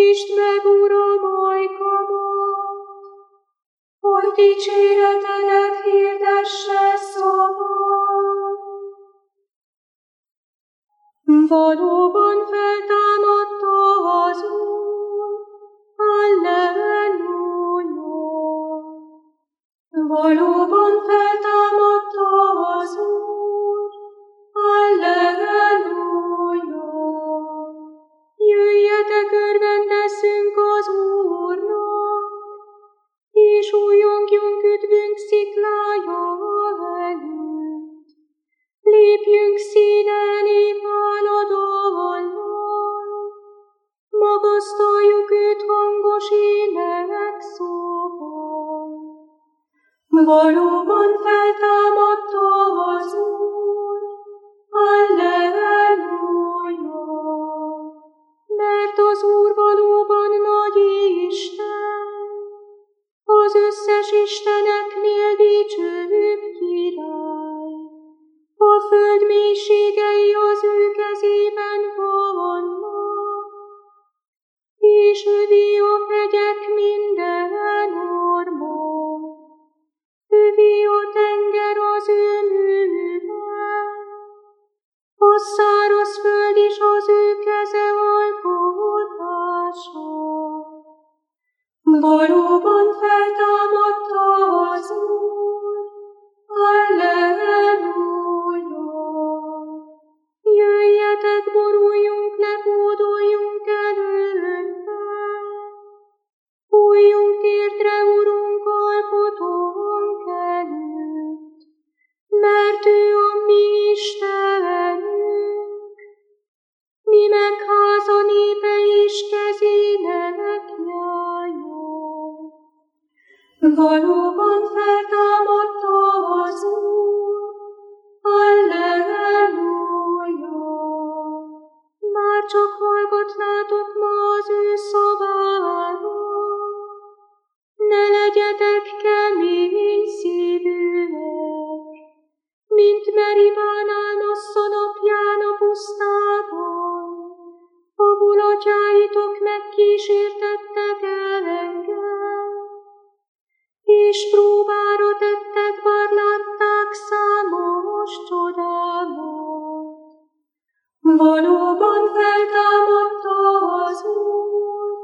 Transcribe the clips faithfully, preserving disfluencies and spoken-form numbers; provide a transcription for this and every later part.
Nyisd meg, Uram, ajkamat, hogy dicséretedet hirdesse szabad. Valóban feltámadta az Úr, halleluja! Valóban feltámadta az Úr, halleluja! Jöjjetek, örvendezzünk az Úrnak, és újjongjunk üdvünk sziklája előtt. Lépjünk színen imádaldallal, magasztaljuk őt hangos énekszóval. Valóban feltámadta az Úr, halleluja! Mert az Úr valóban nagy Isten, az összes isteneknél dicsőbb király. A föld mélységei az ő kezében vannak, és övi a hegyek minden orma. Övi a tenger az ő műve, a száraz föld is az ő keze alkotása. Valóban feltámadta az Úr, halleluja! Jöjjetek, boruljunk le, hódoljunk előtte, fújjunk térdre, Urunk, alkotónk előtt, mert ő a mi Istenünk, mi meg háza népe is kezének nyája. Valóban feltámadta az Úr, halleluja! Már csak hallgatnátok ma az ő szavára, ne legyetek kemény szívűek, mint Meribán Nassza napján a pusztában, ahol atyáitok megkísértettek engem, és próbára tettek, bár látták számos csodámat. Valóban feltámadta az Úr,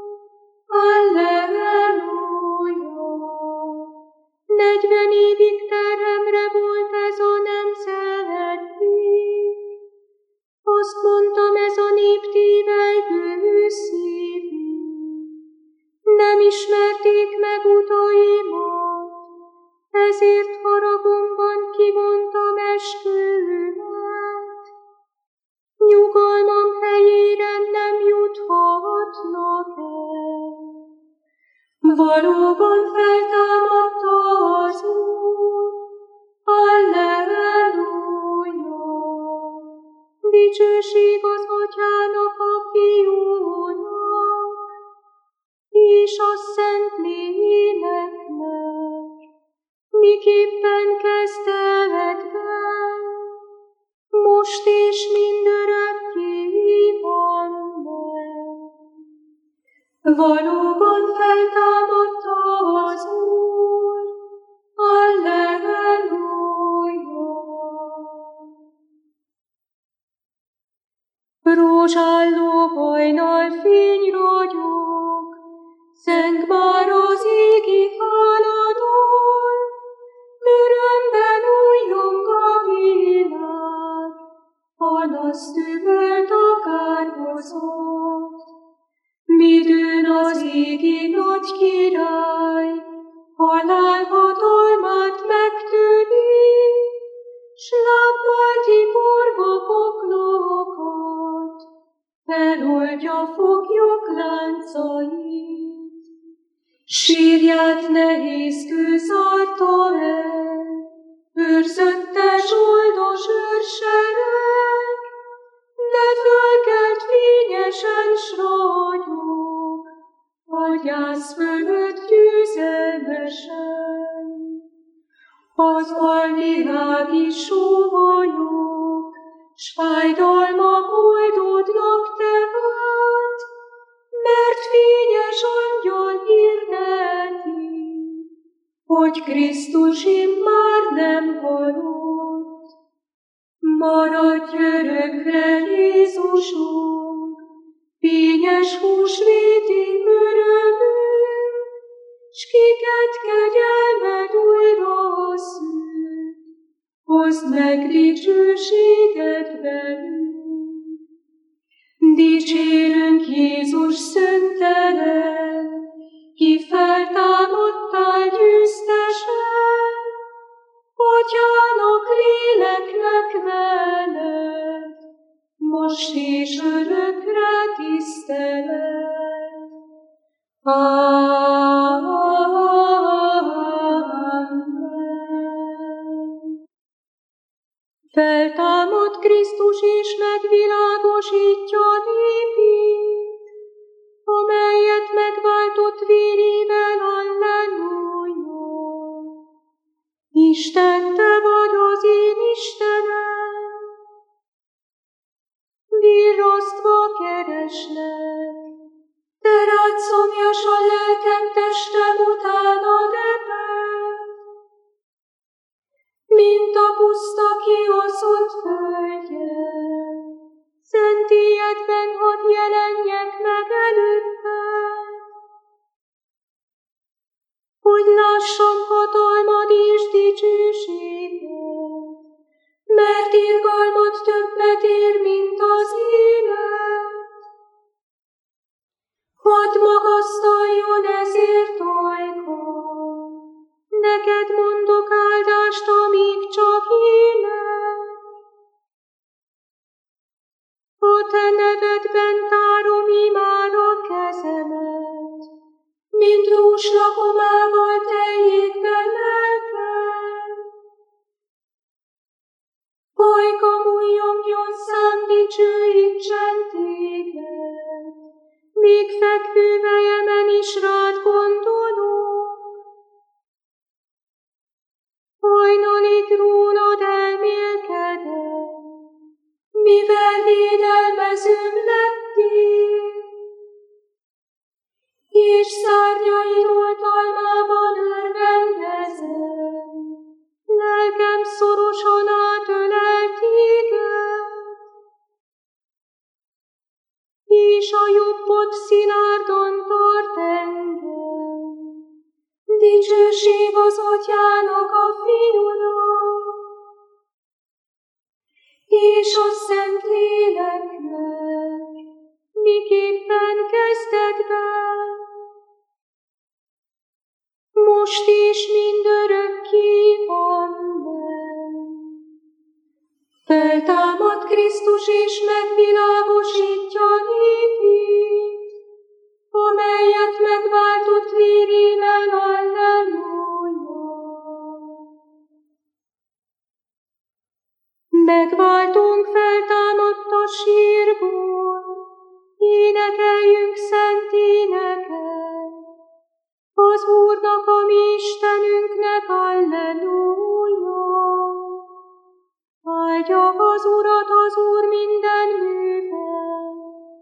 halleluja! Negyven évig terhemre volt ez a nemzedék, azt mondtam, ez a nép tévelygő szívű. Nem ismerték meg utaimat, ezért haragomban kivontam esküvőmet. Nyugalmam helyére nem juthatnak el. Valóban feltámadta az Úr, halleluja! Dicsőség az Atyának, a Fiúnak, és a Szent Léleknek, miképpen kezdetben, most és mindörökké van meg. Valóban feltámadta az Úr, halleluja! Rózsálló hajnal fény ragyog, zeng már az égi haladon, örömben újjong a világ, panasz üvölt a kárhozat. Midőn az égi nagy király, halál hatalmát megtöri, s lábbal tiporva poklokat, feloldja foglyok láncait. Sírját nehéz kő zárta el, őrzöttes oldos őrsereg, de fölkelt fényesen s ragyog, a gyász fölött győzelmesen. Az alvilági sóhajok, s fájdalmak oldódnak tehát, mert fél hogy Krisztus immár nem halott. Maradj örökre, Jézusunk, fényes húsvéti örömünk, s kiket kegyelmed újra szült, hozd meg dicsőséget velünk. Dicsérünk Jézus szöntelen, ki feltámadtál győztesen, Atyának, léleknek veled, most és örökre tisztelet. Amen. Feltámad Krisztus és megvilágosítja népét, amelyet megváltott vérével, alleluja. Isten, te vagy az én Istenem, virrasztva kereslek, te rád szomjas a lelkem, testem utánad ebben, mint a puszta kioszont földje. Szentélyedben hadd jelenjek meg előtted, hogy lássam hatalmad és dicsőséged, mert irgalmad többet ér, mint az élet. Hadd magasztaljon ezért ajkam, neked mondok áldást, amíg csak élek. A te nevedben tárom imád a kezemet, mint dús lakomával teljékben lelkem. Ajkam ujjongjon szám, dicsőítsen téged, még fekvő fejemen is rád gondolok. Hajnalig rólad elmélkedek, mivel védelmezőm lettél, és szárnyaid oltalmában örvendezem, lelkem szorosan átölel téged, és a jobbod szilárdan tart engem. Dicsőség az Atyának, a Fiúnak, és a Szent Léleknek, miképpen kezdetben, most és mindörökké. Amen. Feltámad Krisztus és megvilágosítja népét, amelyet megváltott vérével, alleluja. Megváltunk feltámadt a sírból, énekeljünk szent éneket, az Úrnak, a mi Istenünknek, alleluja. Áldja az Urat az Úr minden művel,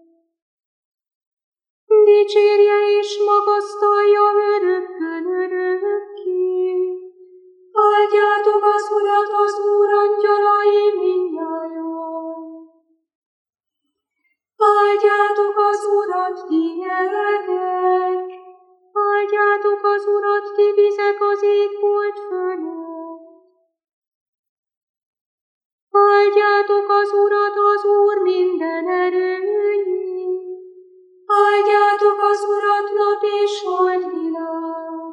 dicsérje és magasztalja örökkön örökké. Áldjátok az Urat, az Úr angyalai mindnyájan. Áldjátok az Urat, ti nyeregek, áldjátok az Urat, ti vizek az égbolt fölött. Áldjátok az Urat, az Úr minden erői, áldjátok az Urat, nap és holdvilág.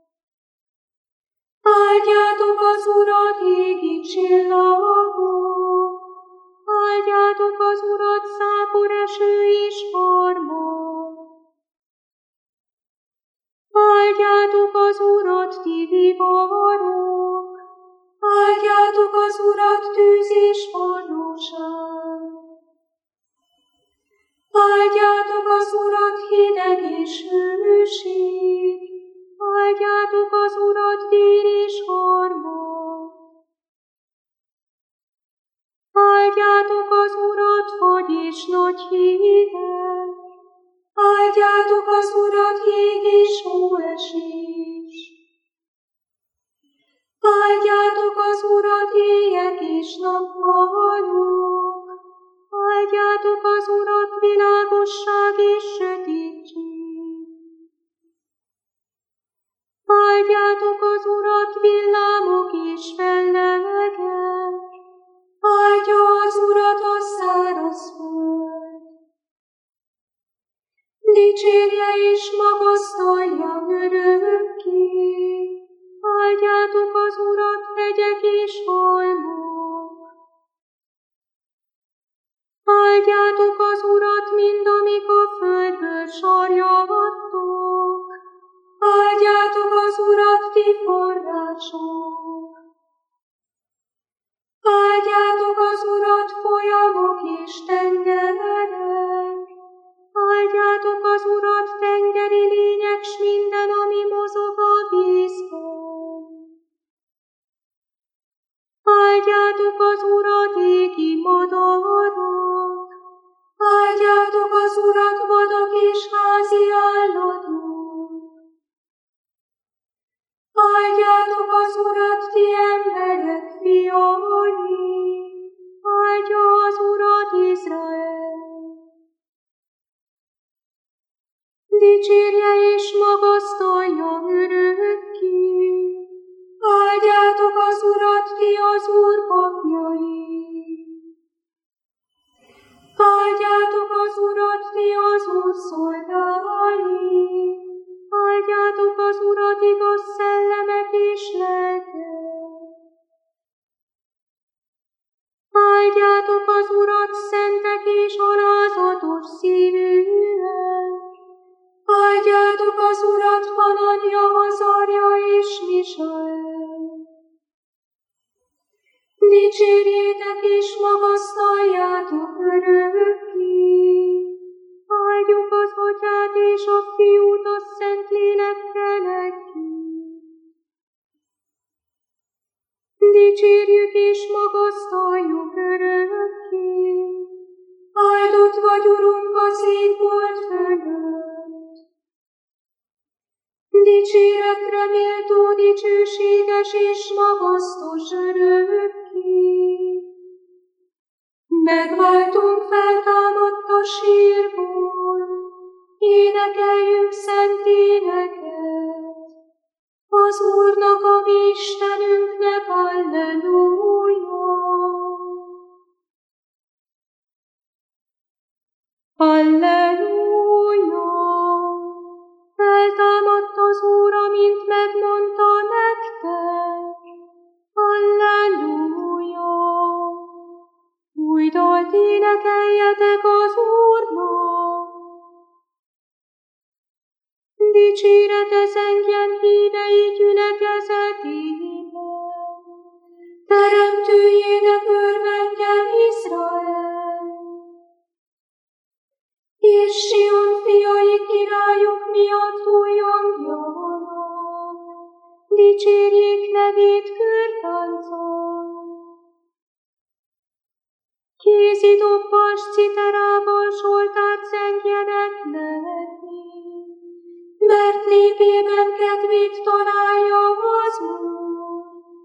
Áldjátok az Urat, égi csillagok, áldjátok az Urat, szápor eső és harmony. Áldjátok az Urat, ti viharok, áldjátok az Urat, tűz és forróság. Áldjátok az Urat, hideg és hőség, áldjátok az Urat, dél és harmony. Áldjátok az Urat, fagy és nagy hideg, áldjátok az Urat, jég és hóesés. Áldjátok az Urat, éjek és nappalok, áldjátok az Urat, világosság és sötétség. Áldjátok az Urat, villámok és fellegek, áldja az Urat a száraz föld. Dicsérje és magasztalja örökké, áldjátok az Urat, hegyek és halmok. Áldjátok az Urat, mind amik a földből sarjadtok, áldjátok az Urat, ti források. Áldjátok az Urat, folyamok és tengerek, áldjátok az Urat, tengeri lények, s minden, ami mozog a vízben. Áldjátok az Urat, égi madarak, áldjátok az Urat, vadak és házi állatok. Áldjátok az Urat, ti emberek fiai, áldja az Urat Izrael. Dicsérje és magasztalja örökké, áldjátok az Urat, ti az Úr papjai. Áldjátok az Urat, ti az Úr szolgái, áldjátok az Urat, igaz szellemek és lelkek. Áldjátok az Urat, szentek és alázatos szívűek, áldjátok az Urat, Hananja, Azarja és Misael. Dicsérjétek és magasztaljátok örökké, áldjuk az Atyát és a Fiút a Szentlélekkel együtt. Dicsérjük és magasztaljuk örökké, áldott vagy Urunk az égbolt fölött. Dicséretre méltó, dicsőséges és magasztos örökké. Megváltunk feltámadt a sírból, énekeljük szent éneket. Az Úrnak, a mi Istenünknek, halleluja! Halleluja! Feltámadt az Úr, amint megmondta nektek. Halleluja! Új dalt énekeljetek az Úrnak. Dicsérete zengjen hívei gyülekezetében. Teremtőjének örvendjen Izrael. És Sion fiai királyuk miatt újongjanak. Dicsérjék nevét körtánccal. Kézi dobbas citerával zsoltárt zengjenek neki, mert népében kedvét találja az Úr.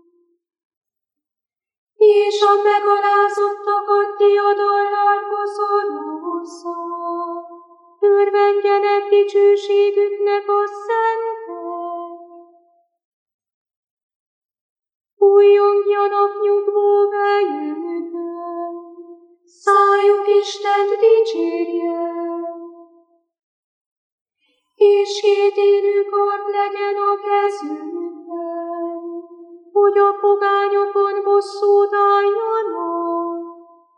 És a megalázottakat diadallal koszorúzza, örvendjenek dicsőségüknek a szentek. Újjongjanak nyugvó helyükön, szájuk Istent dicsérje. És két élő kard legyen a kezükben, hogy a pogányokon bosszút álljanak.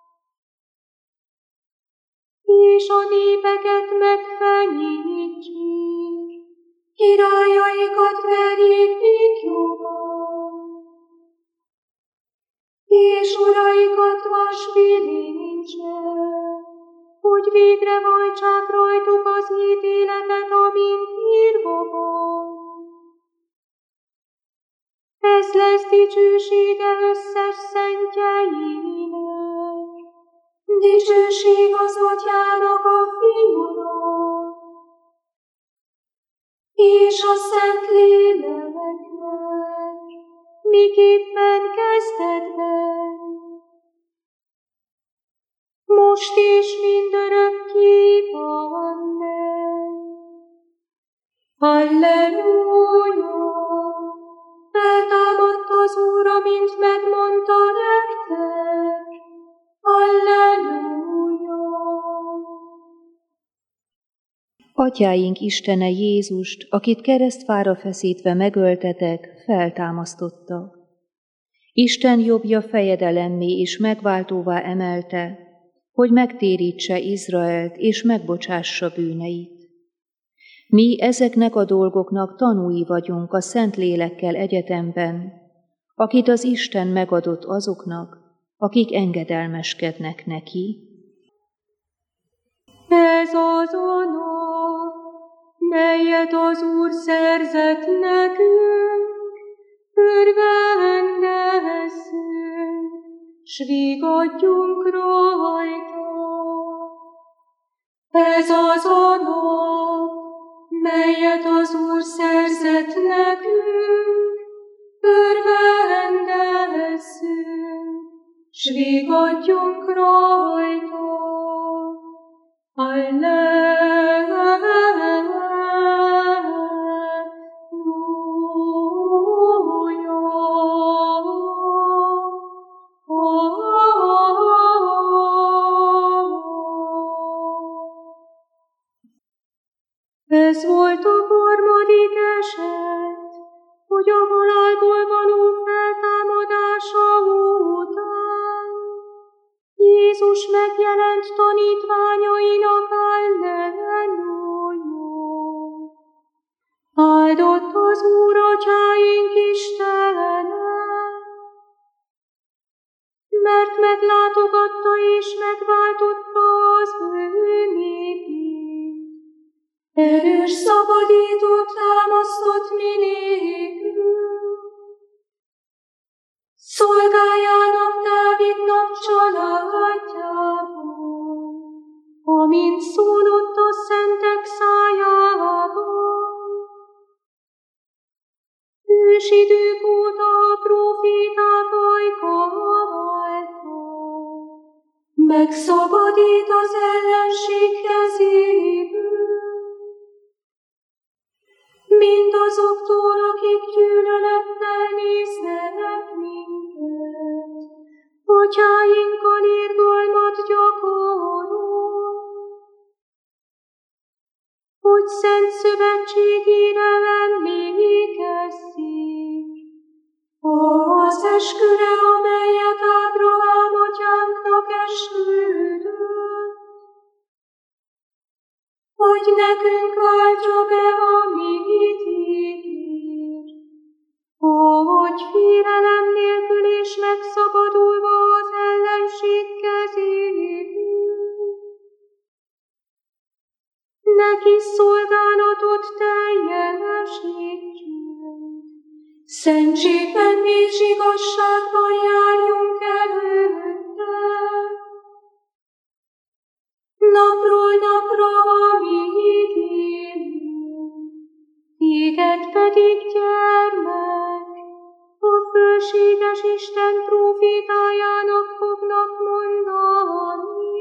És a népeket megfenyítsék, királyaikat verjék békjóban, és uraikat vasbilincse, hogy végrehajtsák rajtuk az ítéletet, amint írva van. Ez lesz dicsősége összes szentjeinek, dicsőség az Atyának, a Fiúnak, és a Szentléleknek, miképpen kezdetben, most is mindörökké amen. Halleluja! Feltámadt az Úr, amint megmondta nektek. Halleluja! Atyáink Istene Jézust, akit keresztfára feszítve megöltetek, feltámasztotta. Isten jobbja fejedelemmé és megváltóvá emelte, hogy megtérítse Izraelt és megbocsássa bűneit. Mi ezeknek a dolgoknak tanúi vagyunk a Szentlélekkel egyetemben, akit az Isten megadott azoknak, akik engedelmeskednek neki. Ez az a nap, melyet az Úr szerzett nekünk, örvendezzünk, s vigadjunk rajta. Ez az a nap, melyet az Úr szerzett nekünk, örvendezzünk, s vigadjunk rajta. Ez volt a harmadik eset, hogy a halálból való feltámadása után Jézus megjelent tanítványainak. Halleluja! Áldott az Úr atyáink Istene, mert meglátogatta és megváltotta az ő népét. Erős szabadítót támasztott mi nélkül, szolgájának Dávidnak családjából, amint szólott a szentek szájában. Ősidők óta a próféták ajka által megszabadít az ellenség kezéből, mindazoktól, akik gyűlölettel néznek minket, atyáinkkal irgalmat gyakorol, hogy szent szövetségére emlékezzék az esküre, amelyet Ábrahám atyánknak esküdött, hogy nekünk váltja be, amit ígér, hogy félelem nélkül és megszabadulva az ellenség kezéből, neki szolgálatot teljesítsünk, szentségben és igazságban járjunk előtte, napról napra, amíg élünk, téged pedig, gyermek, a fölséges Isten prófétájának fognak mondani.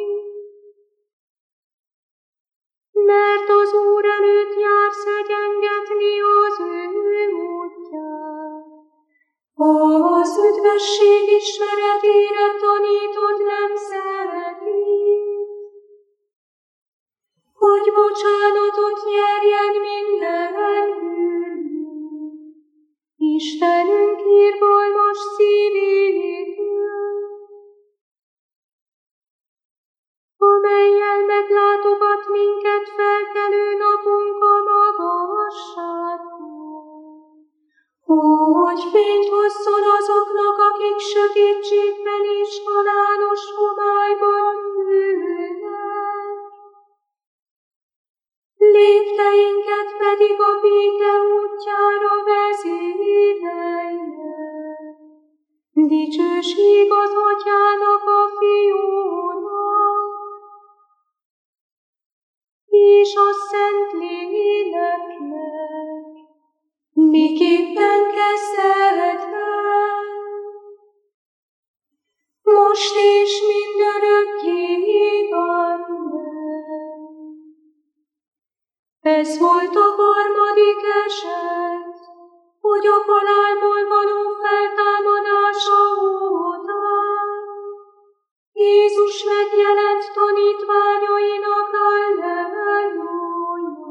Mert az Úr előtt jársz egyengetni az ő módját, az üdvösség ismeretére tanítod nemzetét, hogy bocsánatot nyerjen minden bűnünk, Istenünk irgalmas szívétől, amellyel meglátogat minket felkelő napunk a magasságból, hogy fényt hozzon azoknak, akik sötétségben és halálos homályban ülnek, lépteinket pedig a béke útjára vezérelje. Dicsőség az Atyának, a Fiúnak, és a Szentléleknek, miképpen kezdetben, most és mindörökké, Amen. Ez volt a harmadik eset, hogy a halálból való feltámadása után Jézus megjelent tanítványainak. Halleluja!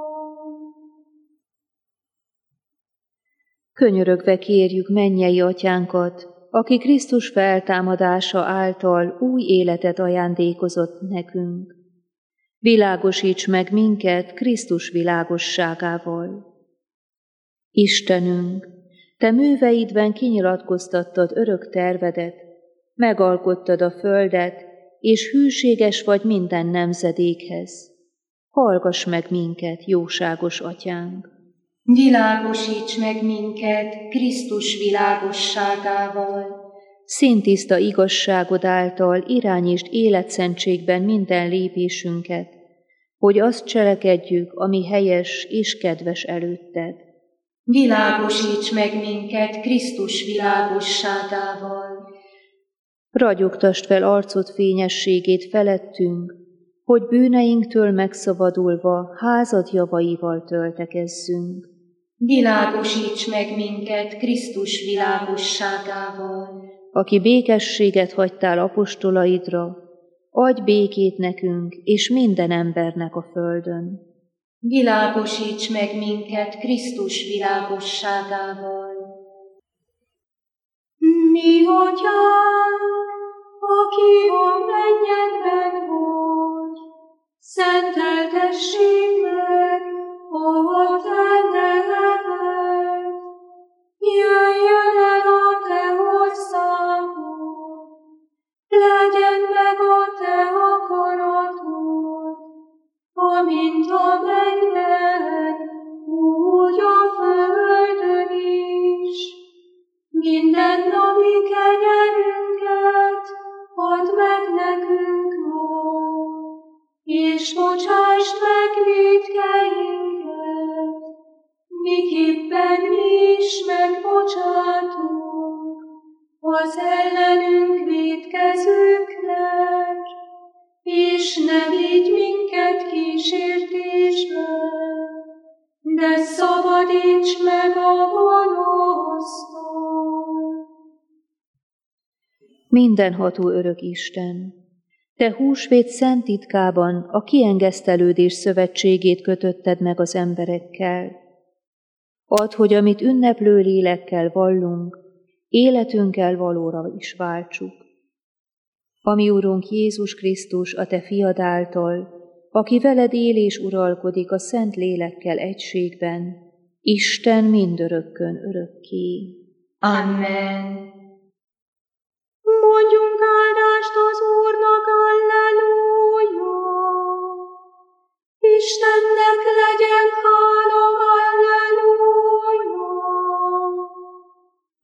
Könyörögve kérjük mennyei atyánkat, aki Krisztus feltámadása által új életet ajándékozott nekünk. Világosíts meg minket Krisztus világosságával. Istenünk, Te műveidben kinyilatkoztattad örök tervedet, megalkottad a földet, és hűséges vagy minden nemzedékhez. Hallgass meg minket, jóságos atyánk! Világosíts meg minket Krisztus világosságával. Szintiszta igazságod által irányítsd életszentségben minden lépésünket, hogy azt cselekedjük, ami helyes és kedves előtted. Világosíts meg minket Krisztus világosságával. Ragyogtasd fel arcod fényességét felettünk, hogy bűneinktől megszabadulva házad javaival töltekezzünk. Világosíts meg minket Krisztus világosságával. Aki békességet hagytál apostolaidra, adj békét nekünk és minden embernek a földön. Világosíts meg minket Krisztus világosságával. Mi atyánk, aki a mennyekben vagy, szenteltessék meg a te neved. Jöjjön el a te országod, legyen meg a te akaratod, amint a mennyben, úgy a földön is. Minden napi kenyerünket add meg nekünk ma, és bocsásd meg vétkeinket, miképpen mi is megbocsátunk az ellenünk vétkezőknek, és ne vigy minket kísértésbe, de szabadíts meg a gonosztól. Mindenható örök Isten, Te húsvét szent titkában a kiengesztelődés szövetségét kötötted meg az emberekkel. Add, hogy amit ünneplő lélekkel vallunk, életünkkel valóra is váltsuk. Ami Urunk Jézus Krisztus a Te fiad által, aki veled él és uralkodik a szent lélekkel egységben, Isten mindörökkön örökké. Amen. Mondjunk áldást az Úrnak,